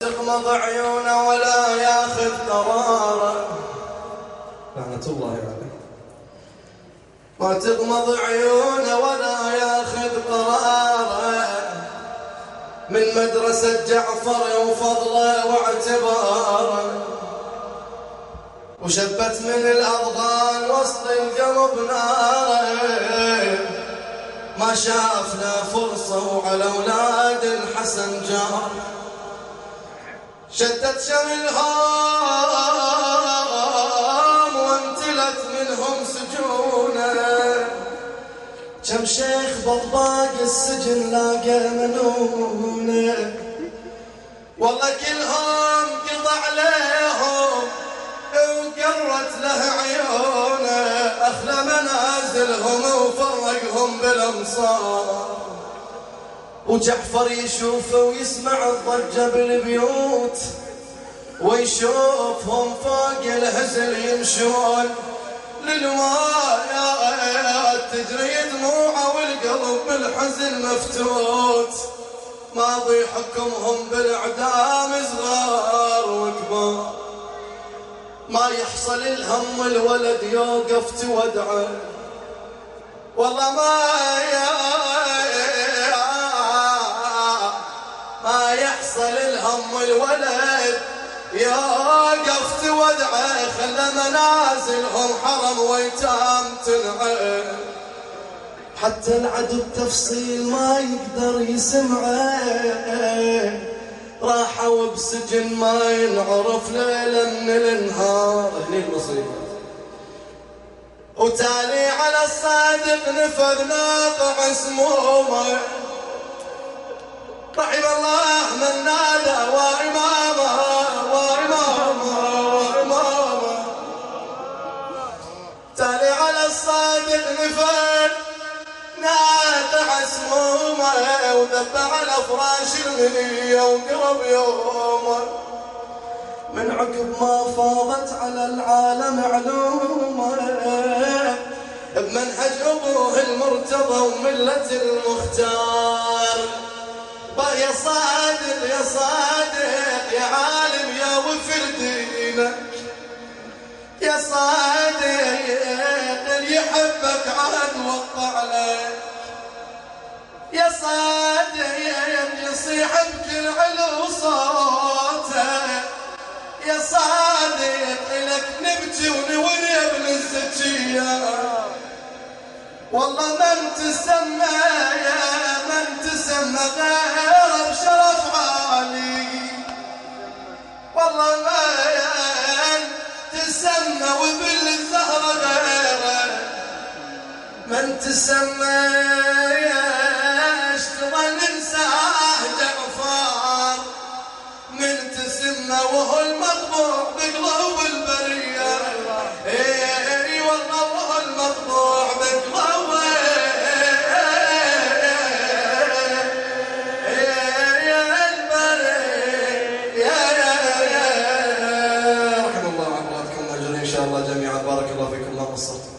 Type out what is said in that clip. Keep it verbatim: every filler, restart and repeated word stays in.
تغمض عيونه ولا ياخذ قراره، لعنة الله عليه. ما تغمض عيونه ولا ياخذ قراره، من مدرسة جعفر وفضله واعتباره، وشبت من الأضغان وسط القلب ناره، ما شافنا فرصة وعلى أولاد الحسن جار، شدت شملهم وامتلت منهم سجونه، كم شيخ بطباق السجن لاقى منونه، والله كلهم قضى عليهم وقرت له عيونه، أخلى منازلهم وفرقهم بالأمصار، وجعفر يشوفه ويسمع الضجة بالبيوت، ويشوفهم فوق الهزل يمشون للوايات تجري دموعه والقلب بالحزن مفتوت، ماضي حكمهم بالإعدام صغار وكبار، ما يحصل الهم الولد يوقف تودعه، والله ما ما يحصل الهم الولد يوقف تودعه، خلى منازلهم حرم ويتام تنعى، حتى العدو التفصيل ما يقدر يسمعه، راحوا بسجن ما ينعرف ليلة من النهار. هني المصيبة. وتالي على الصادق نفذ ناقع سمومه، رحم الله من نادى وإمامه وإمامه وإمامه، تالي على الصادق نفذ ناقع سمومه، وذب على فراش المنية وقرب يومه، من عقب ما فاضت على العالم علومه، بمنهج أبوه المرتضى وملة المختار، يا صادق يا صادق يا عالم يا وفر دينك، يا صادق اللي يحبك عاد وقع لك، يا صادق يصيح بكل علو صوته، يا صادق لك نبكي ونوري ابن الزكية، والله من تسمى يا من تسمى غير بشرف عالي، والله من تسمى وبالزهر غيره، من تسمى يا اشترى ننساه جعفر، من تسمى وهو المطبوع بقلوب البرية، اي والله وهو المطبوع بقلوب البرية. رحم الله عمراتكم اجرين ان شاء الله جميعا، بارك الله فيكم، الله قصرت.